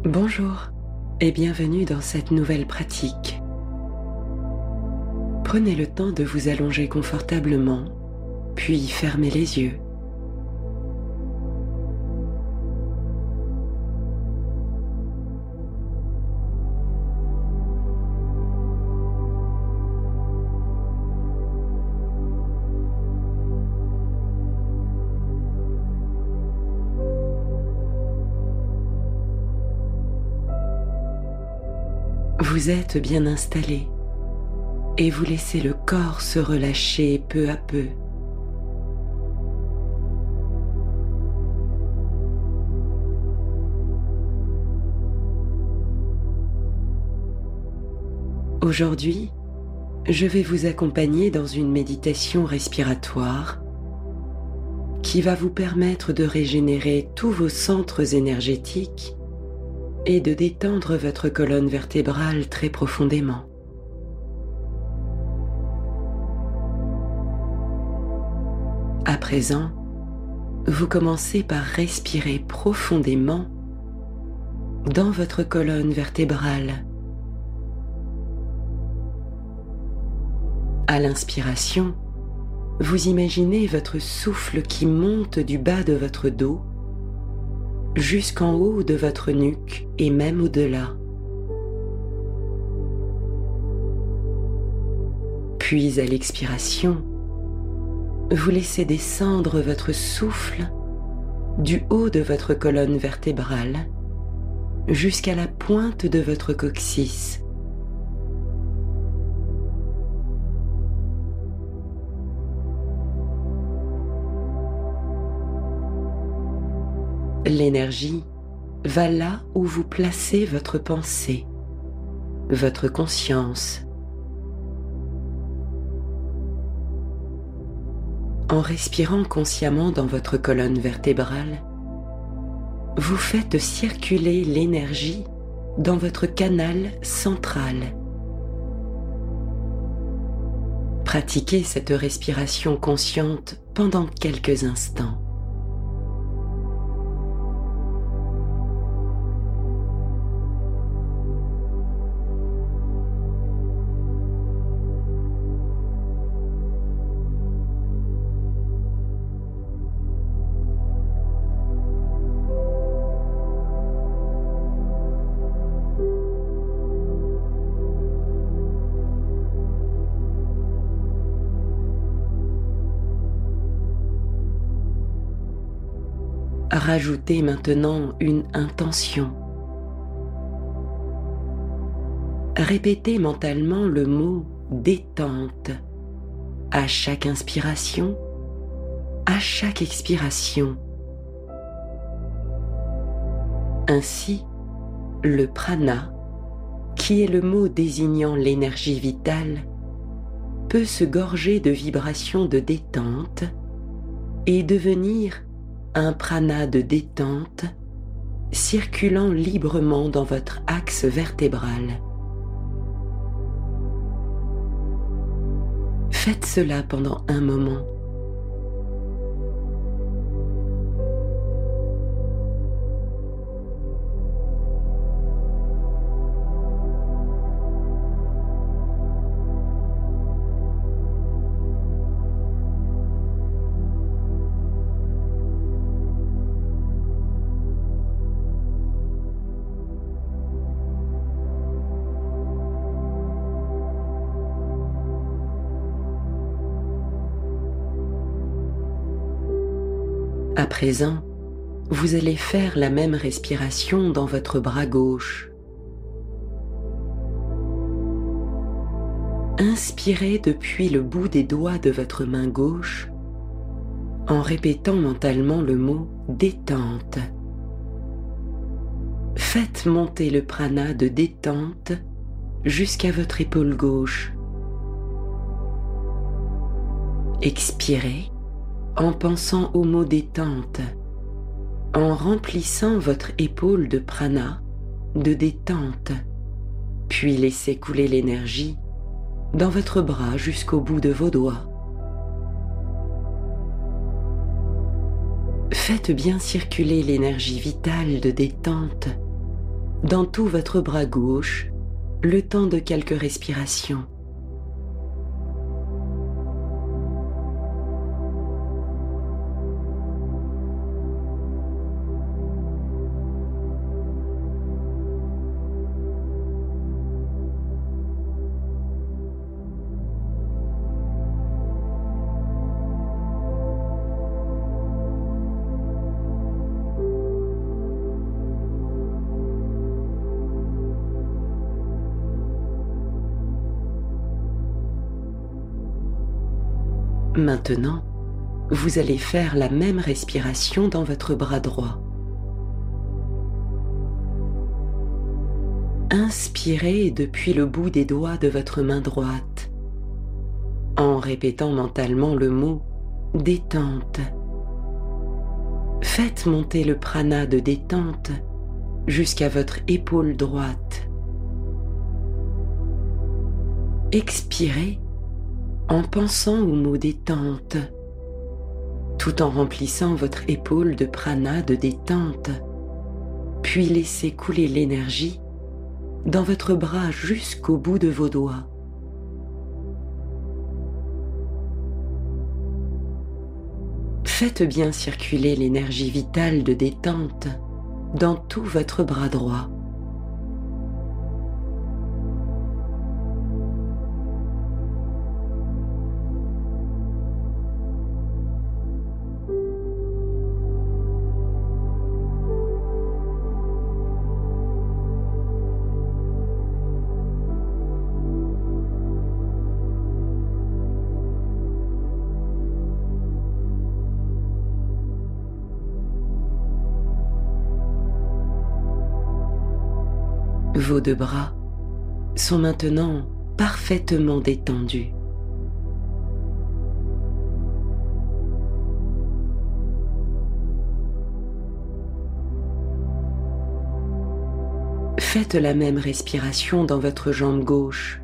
Bonjour et bienvenue dans cette nouvelle pratique. Prenez le temps de vous allonger confortablement, puis fermez les yeux. Vous êtes bien installé et vous laissez le corps se relâcher peu à peu. Aujourd'hui, je vais vous accompagner dans une méditation respiratoire qui va vous permettre de régénérer tous vos centres énergétiques et de détendre votre colonne vertébrale très profondément. À présent, vous commencez par respirer profondément dans votre colonne vertébrale. À l'inspiration, vous imaginez votre souffle qui monte du bas de votre dos jusqu'en haut de votre nuque et même au-delà. Puis à l'expiration, vous laissez descendre votre souffle du haut de votre colonne vertébrale jusqu'à la pointe de votre coccyx. L'énergie va là où vous placez votre pensée, votre conscience. En respirant consciemment dans votre colonne vertébrale, vous faites circuler l'énergie dans votre canal central. Pratiquez cette respiration consciente pendant quelques instants. Rajoutez maintenant une intention. Répétez mentalement le mot détente à chaque inspiration, à chaque expiration. Ainsi, le prana, qui est le mot désignant l'énergie vitale, peut se gorger de vibrations de détente et devenir un prana de détente circulant librement dans votre axe vertébral. Faites cela pendant un moment. À présent, vous allez faire la même respiration dans votre bras gauche. Inspirez depuis le bout des doigts de votre main gauche en répétant mentalement le mot détente. Faites monter le prana de détente jusqu'à votre épaule gauche. Expirez en pensant au mot détente, en remplissant votre épaule de prana, de détente, puis laissez couler l'énergie dans votre bras jusqu'au bout de vos doigts. Faites bien circuler l'énergie vitale de détente dans tout votre bras gauche, le temps de quelques respirations. Maintenant, vous allez faire la même respiration dans votre bras droit. Inspirez depuis le bout des doigts de votre main droite, en répétant mentalement le mot « détente ». Faites monter le prana de détente jusqu'à votre épaule droite. Expirez en pensant au mot détente, tout en remplissant votre épaule de prana de détente, puis laissez couler l'énergie dans votre bras jusqu'au bout de vos doigts. Faites bien circuler l'énergie vitale de détente dans tout votre bras droit. Vos deux bras sont maintenant parfaitement détendus. Faites la même respiration dans votre jambe gauche.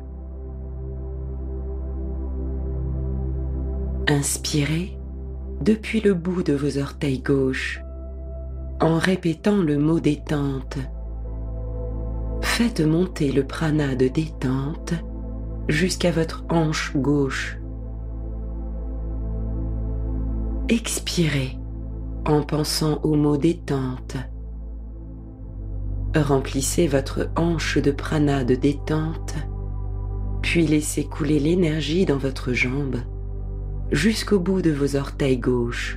Inspirez depuis le bout de vos orteils gauches en répétant le mot détente. Faites monter le prana de détente jusqu'à votre hanche gauche. Expirez en pensant au mot détente. Remplissez votre hanche de prana de détente, puis laissez couler l'énergie dans votre jambe jusqu'au bout de vos orteils gauches.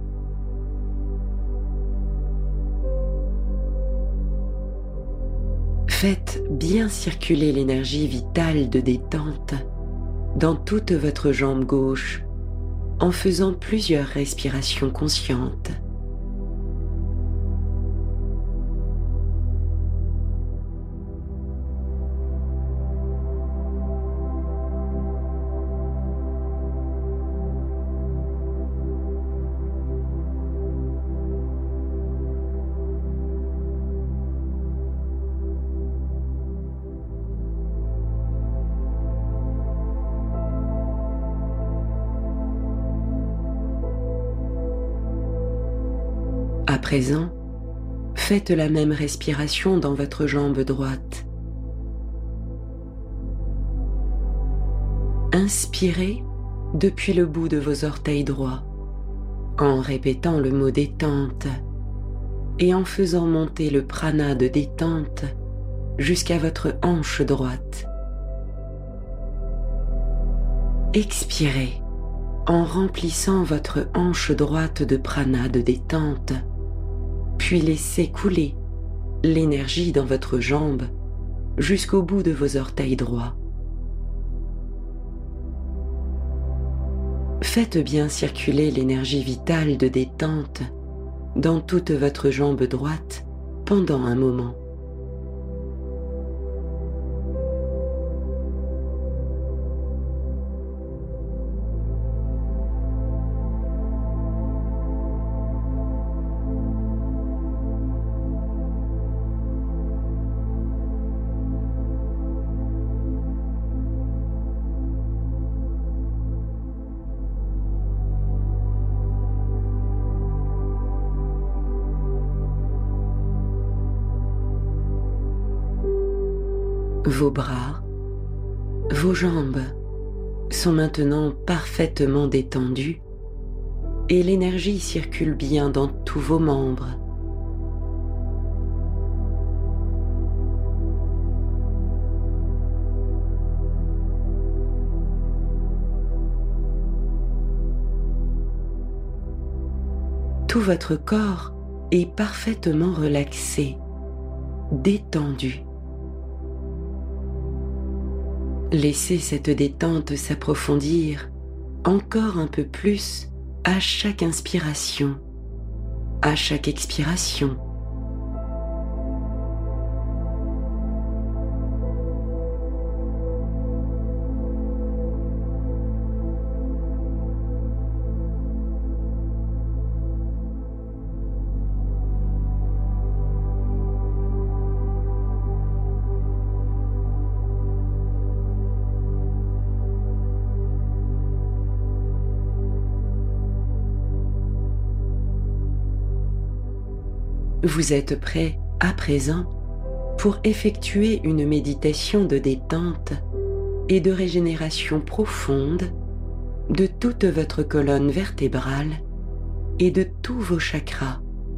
Faites bien circuler l'énergie vitale de détente dans toute votre jambe gauche en faisant plusieurs respirations conscientes. À présent, faites la même respiration dans votre jambe droite. Inspirez depuis le bout de vos orteils droits, en répétant le mot détente et en faisant monter le prana de détente jusqu'à votre hanche droite. Expirez en remplissant votre hanche droite de prana de détente, puis laissez couler l'énergie dans votre jambe jusqu'au bout de vos orteils droits. Faites bien circuler l'énergie vitale de détente dans toute votre jambe droite pendant un moment. Vos bras, vos jambes sont maintenant parfaitement détendus et l'énergie circule bien dans tous vos membres. Tout votre corps est parfaitement relaxé, détendu. Laissez cette détente s'approfondir encore un peu plus à chaque inspiration, à chaque expiration. Vous êtes prêt à présent pour effectuer une méditation de détente et de régénération profonde de toute votre colonne vertébrale et de tous vos chakras.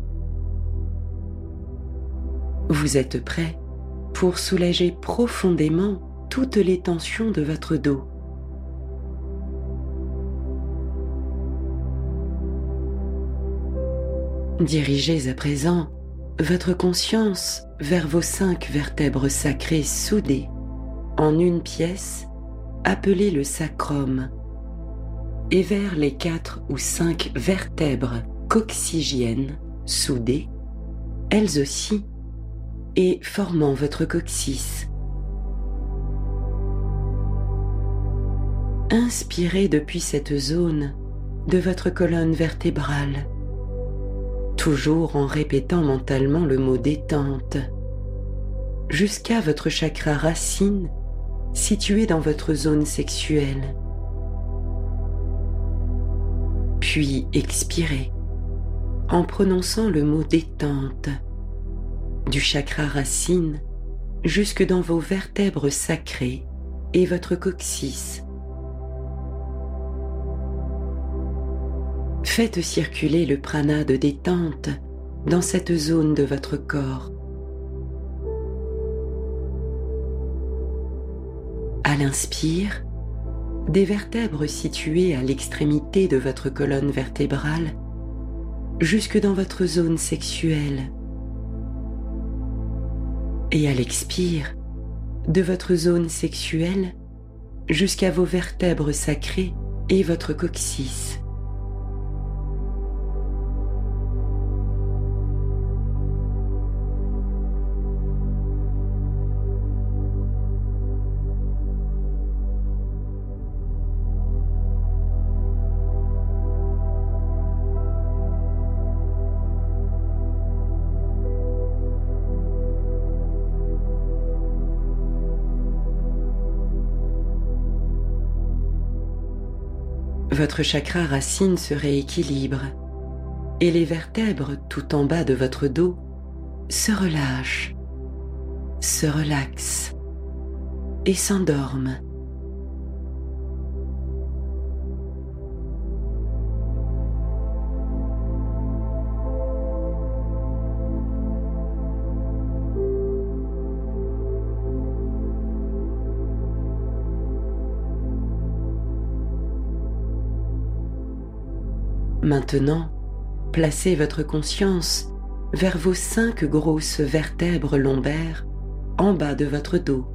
Vous êtes prêt pour soulager profondément toutes les tensions de votre dos. Dirigez à présent votre conscience vers vos 5 vertèbres sacrées soudées en une pièce appelée le sacrum et vers les 4 ou 5 vertèbres coccygiennes soudées, elles aussi, et formant votre coccyx. Inspirez depuis cette zone de votre colonne vertébrale, toujours en répétant mentalement le mot détente, jusqu'à votre chakra racine situé dans votre zone sexuelle. Puis expirez en prononçant le mot détente du chakra racine jusque dans vos vertèbres sacrées et votre coccyx. Faites circuler le prana de détente dans cette zone de votre corps. À l'inspire, des vertèbres situées à l'extrémité de votre colonne vertébrale jusque dans votre zone sexuelle. Et à l'expire, de votre zone sexuelle jusqu'à vos vertèbres sacrées et votre coccyx. Votre chakra racine se rééquilibre et les vertèbres tout en bas de votre dos se relâchent, se relaxent et s'endorment. Maintenant, placez votre conscience vers vos 5 grosses vertèbres lombaires en bas de votre dos.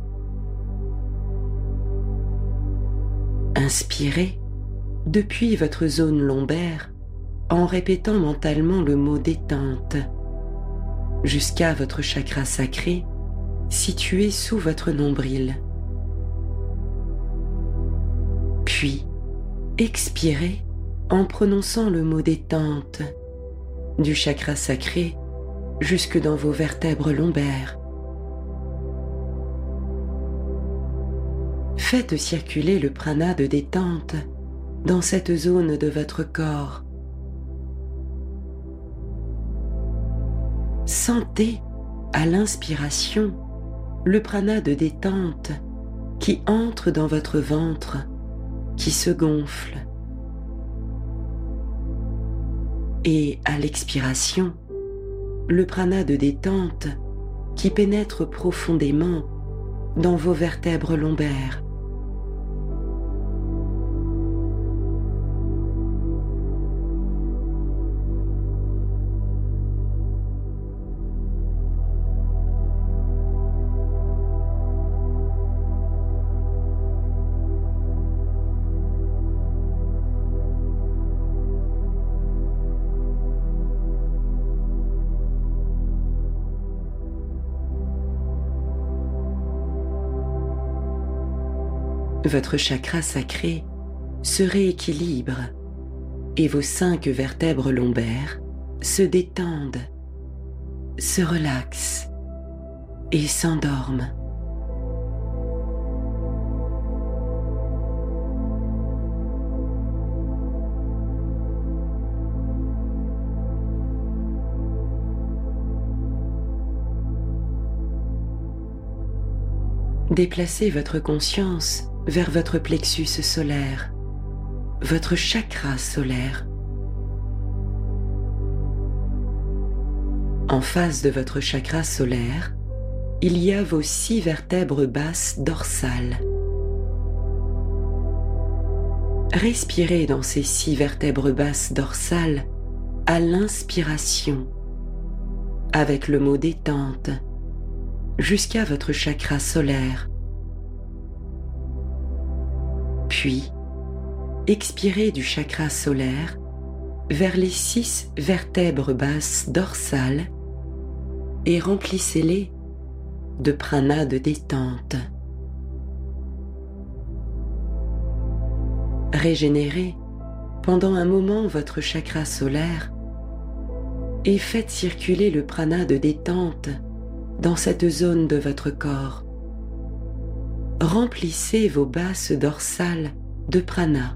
Inspirez depuis votre zone lombaire en répétant mentalement le mot détente jusqu'à votre chakra sacré situé sous votre nombril. Puis, expirez en prononçant le mot détente du chakra sacré jusque dans vos vertèbres lombaires. Faites circuler le prana de détente dans cette zone de votre corps. Sentez, à l'inspiration, le prana de détente qui entre dans votre ventre, qui se gonfle. Et à l'expiration, le prana de détente qui pénètre profondément dans vos vertèbres lombaires. Votre chakra sacré se rééquilibre et vos 5 vertèbres lombaires se détendent, se relaxent et s'endorment. Déplacez votre conscience vers votre plexus solaire, votre chakra solaire. En face de votre chakra solaire, il y a vos 6 vertèbres basses dorsales. Respirez dans ces 6 vertèbres basses dorsales à l'inspiration, avec le mot détente, jusqu'à votre chakra solaire. Puis, expirez du chakra solaire vers les 6 vertèbres basses dorsales et remplissez-les de prana de détente. Régénérez pendant un moment votre chakra solaire et faites circuler le prana de détente dans cette zone de votre corps. Remplissez vos basses dorsales de prana.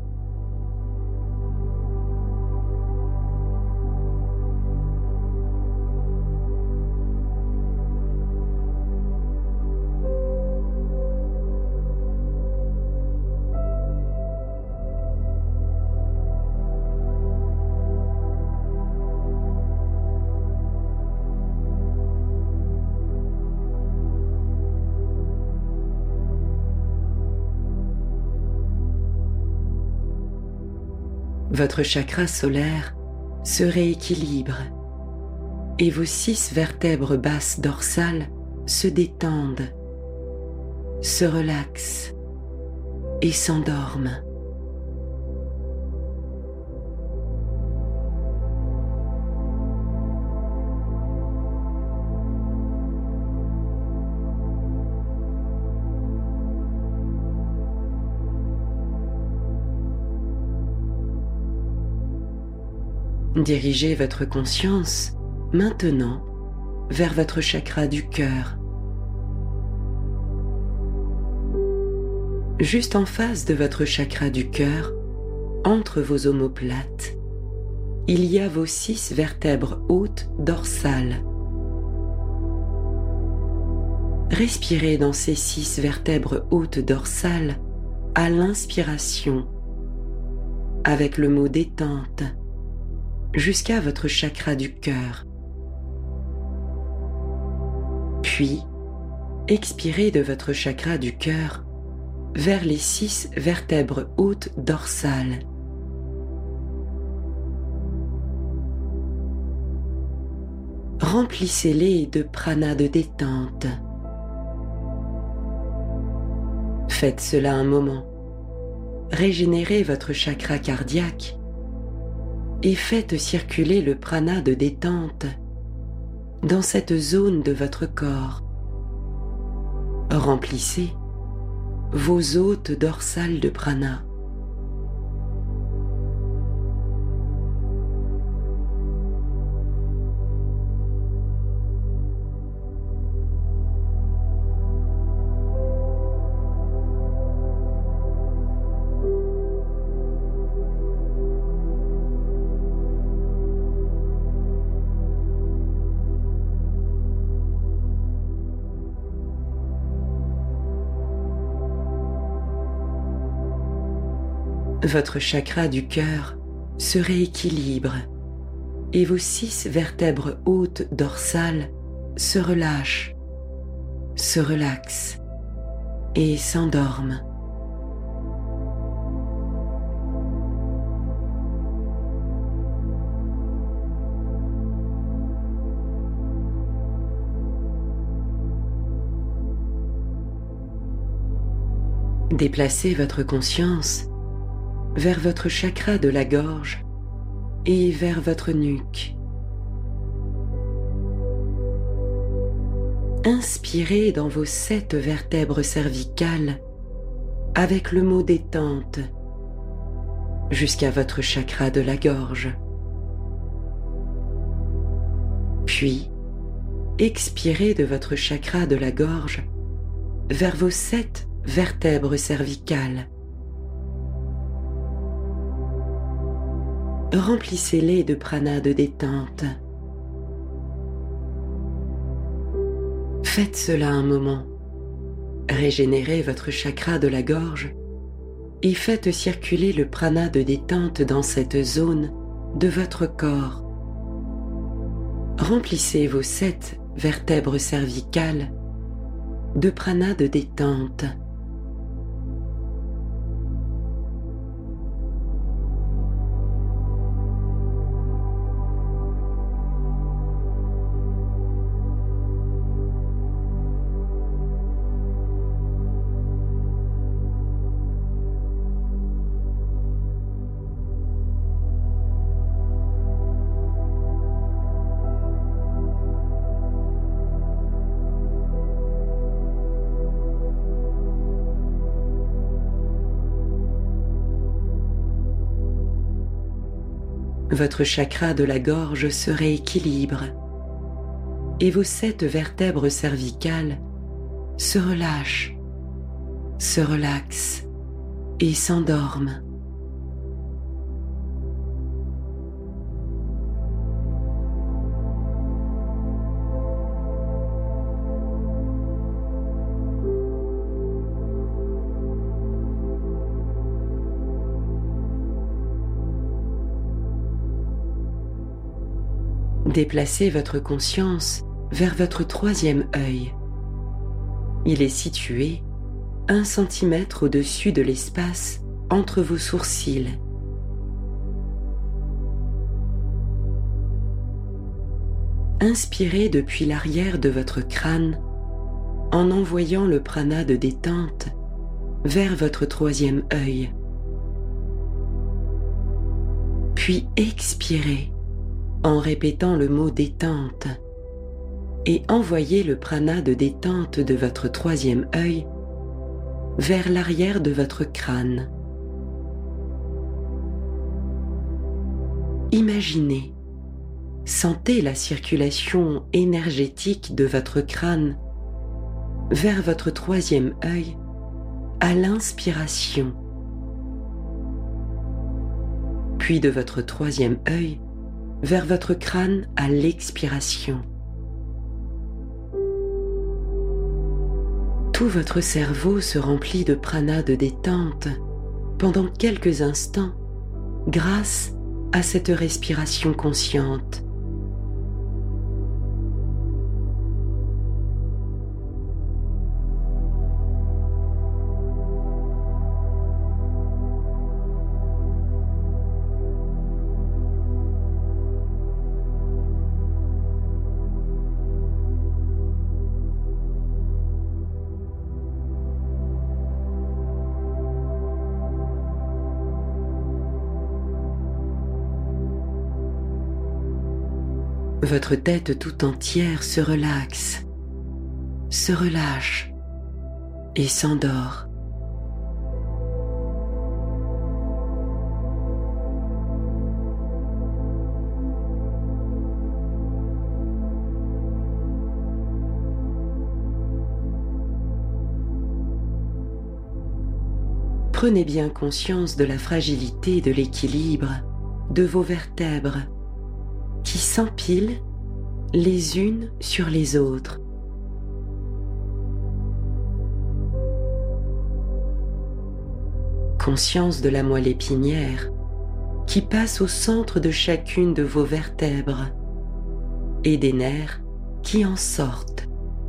Votre chakra solaire se rééquilibre et vos 6 vertèbres basses dorsales se détendent, se relaxent et s'endorment. Dirigez votre conscience maintenant vers votre chakra du cœur. Juste en face de votre chakra du cœur, entre vos omoplates, il y a vos 6 vertèbres hautes dorsales. Respirez dans ces 6 vertèbres hautes dorsales à l'inspiration, avec le mot détente, jusqu'à votre chakra du cœur. Puis, expirez de votre chakra du cœur vers les 6 vertèbres hautes dorsales. Remplissez-les de prana de détente. Faites cela un moment. Régénérez votre chakra cardiaque et faites circuler le prana de détente dans cette zone de votre corps. Remplissez vos hôtes dorsales de prana. Votre chakra du cœur se rééquilibre et vos 6 vertèbres hautes dorsales se relâchent, se relaxent et s'endorment. Déplacez votre conscience vers votre chakra de la gorge et vers votre nuque. Inspirez dans vos 7 vertèbres cervicales avec le mot détente jusqu'à votre chakra de la gorge. Puis, expirez de votre chakra de la gorge vers vos 7 vertèbres cervicales. Remplissez-les de prana de détente. Faites cela un moment. Régénérez votre chakra de la gorge et faites circuler le prana de détente dans cette zone de votre corps. Remplissez vos 7 vertèbres cervicales de prana de détente. Votre chakra de la gorge se rééquilibre et vos 7 vertèbres cervicales se relâchent, se relaxent et s'endorment. Déplacez votre conscience vers votre 3e œil. Il est situé 1 cm au-dessus de l'espace entre vos sourcils. Inspirez depuis l'arrière de votre crâne en envoyant le prana de détente vers votre 3e œil. Puis expirez en répétant le mot détente et envoyez le prana de détente de votre 3e œil vers l'arrière de votre crâne. Imaginez, sentez la circulation énergétique de votre crâne vers votre 3e œil à l'inspiration, puis de votre 3e œil vers votre crâne à l'expiration. Tout votre cerveau se remplit de prana de détente pendant quelques instants grâce à cette respiration consciente. Votre tête tout entière se relaxe, se relâche et s'endort. Prenez bien conscience de la fragilité de l'équilibre de vos vertèbres qui s'empilent les unes sur les autres. Conscience de la moelle épinière qui passe au centre de chacune de vos vertèbres et des nerfs qui en sortent.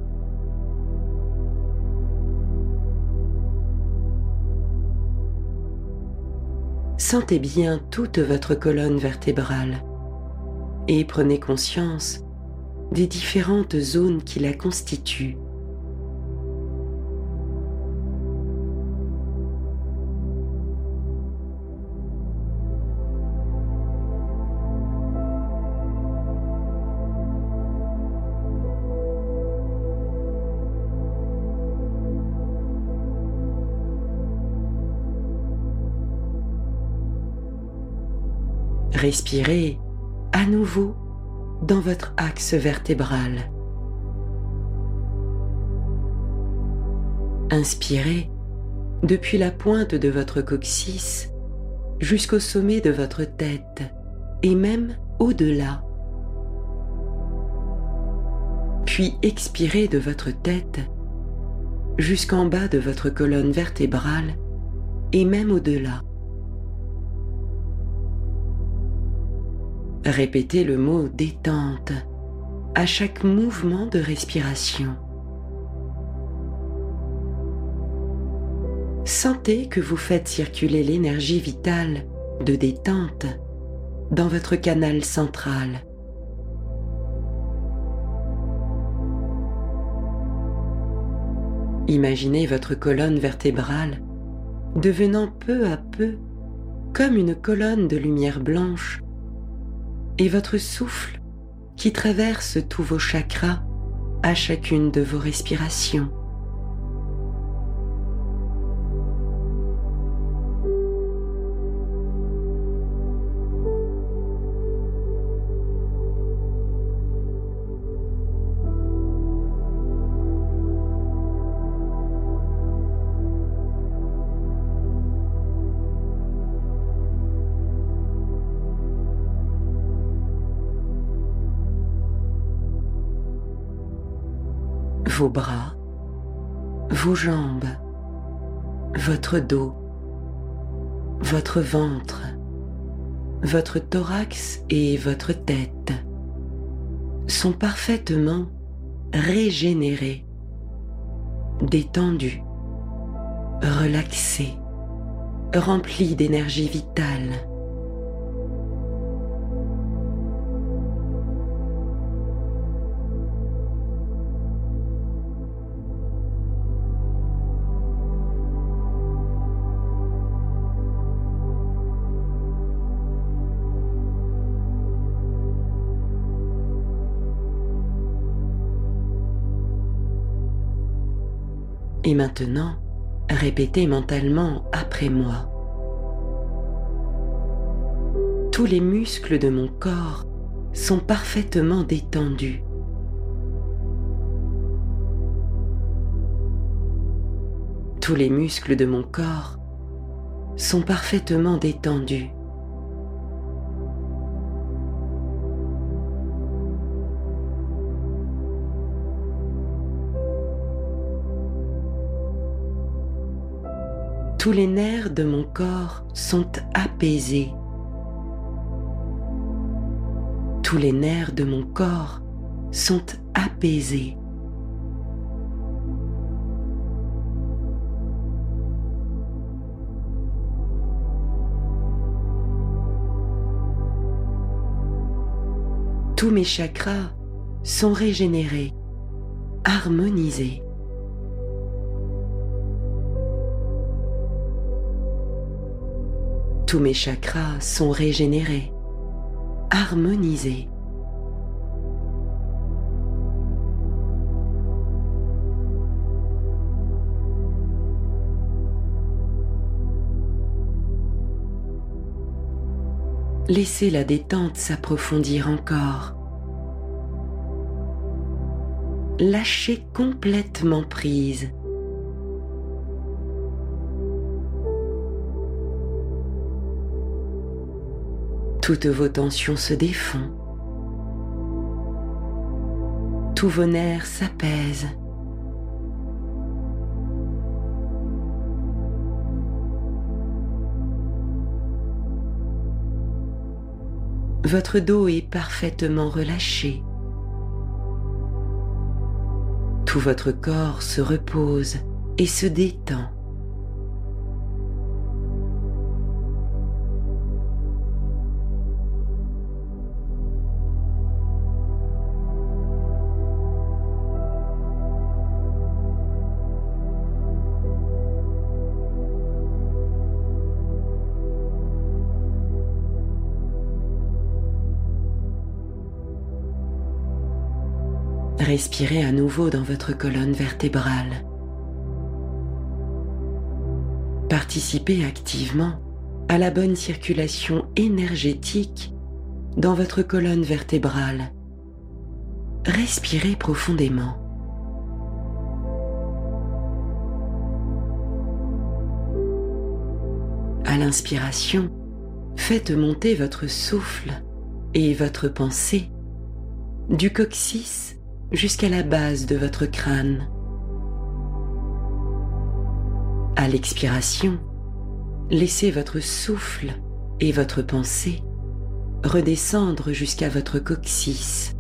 Sentez bien toute votre colonne vertébrale et prenez conscience des différentes zones qui la constituent. Respirez à nouveau dans votre axe vertébral. Inspirez depuis la pointe de votre coccyx jusqu'au sommet de votre tête et même au-delà. Puis expirez de votre tête jusqu'en bas de votre colonne vertébrale et même au-delà. Répétez le mot détente à chaque mouvement de respiration. Sentez que vous faites circuler l'énergie vitale de détente dans votre canal central. Imaginez votre colonne vertébrale devenant peu à peu comme une colonne de lumière blanche et votre souffle qui traverse tous vos chakras à chacune de vos respirations. Vos bras, vos jambes, votre dos, votre ventre, votre thorax et votre tête sont parfaitement régénérés, détendus, relaxés, remplis d'énergie vitale. Et maintenant, répétez mentalement après moi. Tous les muscles de mon corps sont parfaitement détendus. Tous les muscles de mon corps sont parfaitement détendus. Tous les nerfs de mon corps sont apaisés. Tous les nerfs de mon corps sont apaisés. Tous mes chakras sont régénérés, harmonisés. Tous mes chakras sont régénérés, harmonisés. Laissez la détente s'approfondir encore. Lâchez complètement prise. Toutes vos tensions se défont. Tous vos nerfs s'apaisent. Votre dos est parfaitement relâché. Tout votre corps se repose et se détend. Respirez à nouveau dans votre colonne vertébrale. Participez activement à la bonne circulation énergétique dans votre colonne vertébrale. Respirez profondément. À l'inspiration, faites monter votre souffle et votre pensée du coccyx jusqu'à la base de votre crâne. À l'expiration, laissez votre souffle et votre pensée redescendre jusqu'à votre coccyx.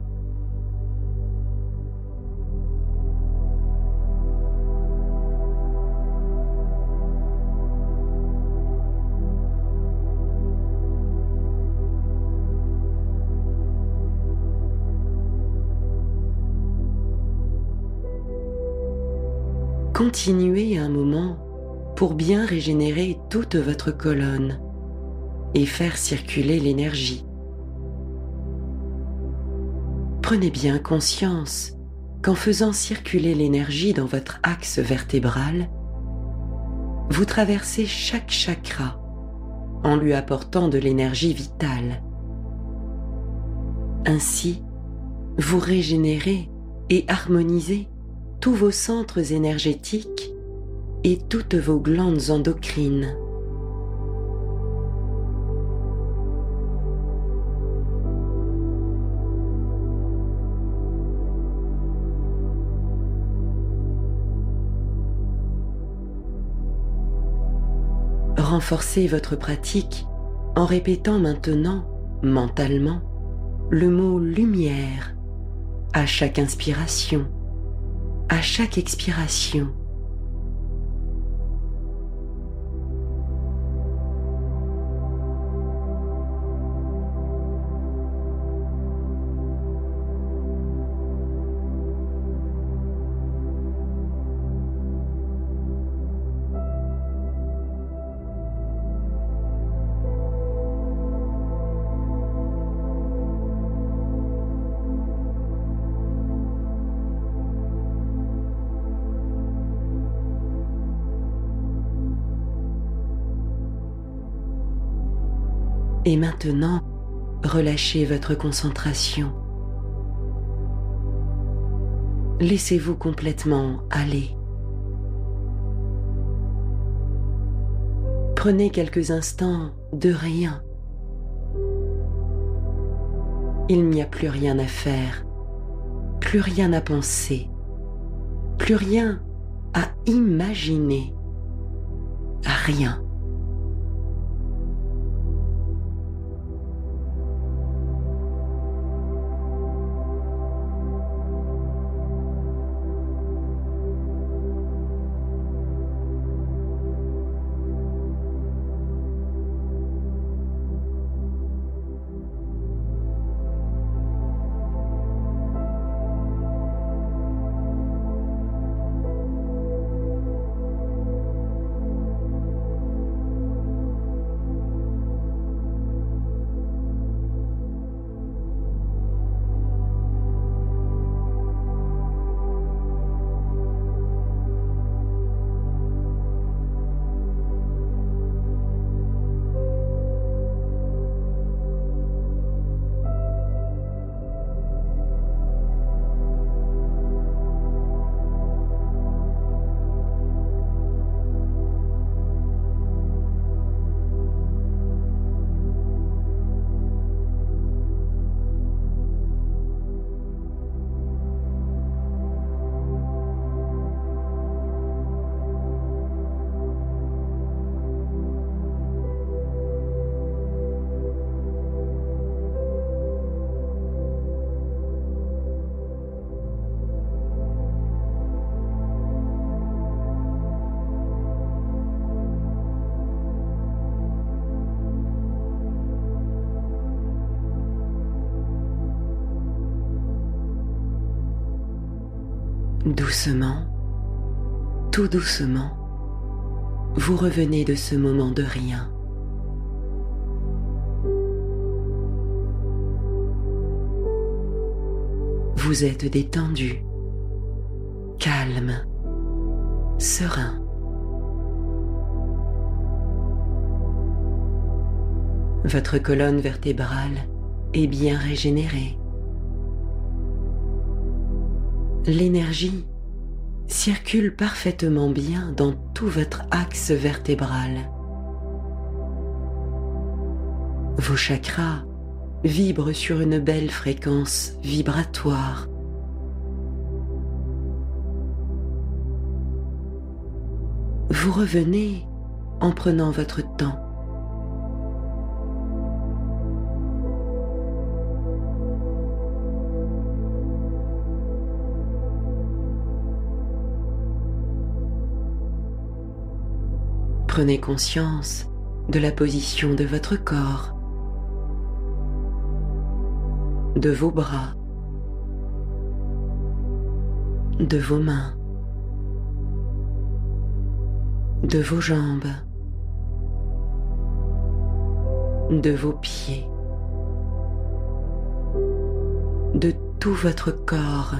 Continuez un moment pour bien régénérer toute votre colonne et faire circuler l'énergie. Prenez bien conscience qu'en faisant circuler l'énergie dans votre axe vertébral, vous traversez chaque chakra en lui apportant de l'énergie vitale. Ainsi, vous régénérez et harmonisez tous vos centres énergétiques et toutes vos glandes endocrines. Renforcez votre pratique en répétant maintenant, mentalement, le mot lumière à chaque inspiration, à chaque expiration. Et maintenant, relâchez votre concentration. Laissez-vous complètement aller. Prenez quelques instants de rien. Il n'y a plus rien à faire, plus rien à penser, plus rien à imaginer, rien. Doucement, tout doucement, vous revenez de ce moment de rien. Vous êtes détendu, calme, serein. Votre colonne vertébrale est bien régénérée. L'énergie circule parfaitement bien dans tout votre axe vertébral. Vos chakras vibrent sur une belle fréquence vibratoire. Vous revenez en prenant votre temps. Prenez conscience de la position de votre corps, de vos bras, de vos mains, de vos jambes, de vos pieds, de tout votre corps.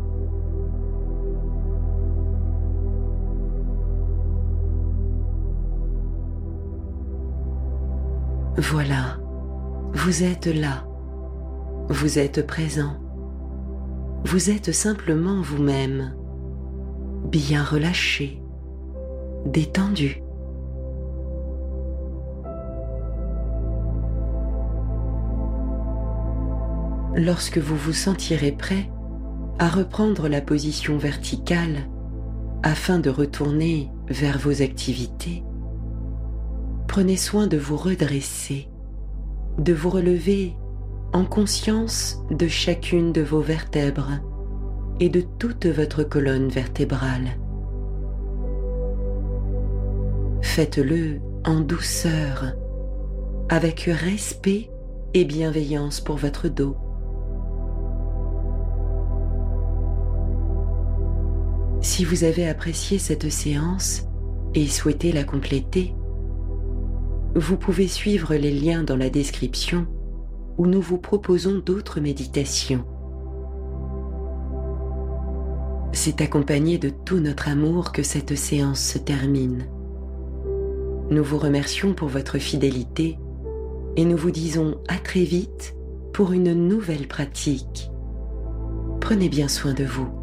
Voilà, vous êtes là, vous êtes présent, vous êtes simplement vous-même, bien relâché, détendu. Lorsque vous vous sentirez prêt à reprendre la position verticale afin de retourner vers vos activités, prenez soin de vous redresser, de vous relever en conscience de chacune de vos vertèbres et de toute votre colonne vertébrale. Faites-le en douceur, avec respect et bienveillance pour votre dos. Si vous avez apprécié cette séance et souhaitez la compléter, vous pouvez suivre les liens dans la description où nous vous proposons d'autres méditations. C'est accompagné de tout notre amour que cette séance se termine. Nous vous remercions pour votre fidélité et nous vous disons à très vite pour une nouvelle pratique. Prenez bien soin de vous.